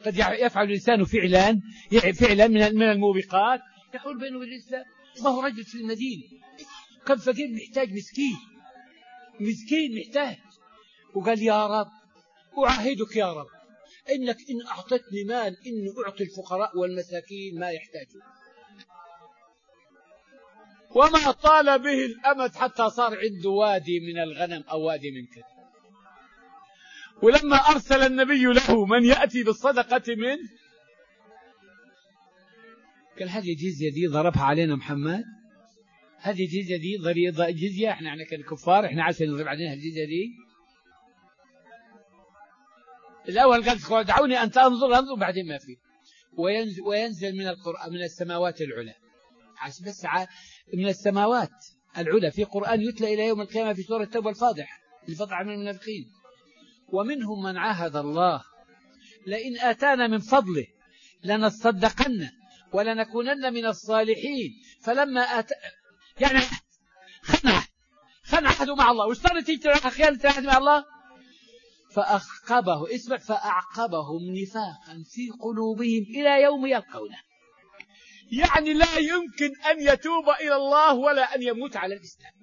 قد يفعل الإنسان فعلا من الموبقات يحول بينه وبين الإسلام. ما هو رجل في المدينة كم فقير محتاج، مسكين محتاج، وقال يا رب أعاهدك يا رب إنك إن أعطتني مال إني أعطي الفقراء والمساكين ما يحتاجون. وما طال به الأمد حتى صار عنده وادي من الغنم أو وادي من كذا. ولما أرسل النبي له من يأتي بالصدقة منه قال هذه الجزية دي ضربها علينا محمد، هذه الجزية دي جزية احنا كالكفار احنا عارفين نضرب علينا الجزية دي. الأول قال دعوني أن أنظر بعدين ما فيه. وينزل من القرآن من السماوات العلى، بس من السماوات العلى في قرآن يتلى إلى يوم القيامة في سورة التوبة الفاضح الفضح من المنافقين. ومنهم من عاهد الله لئن آتانا من فضله لنصدقن ولنكونن من الصالحين فلما يعني خن عهده مع الله. وش صارت خيانة العهد مع الله؟ فأعقبهم نفاقا في قلوبهم إلى يوم يلقونه. يعني لا يمكن أن يتوب إلى الله ولا أن يموت على الإسلام.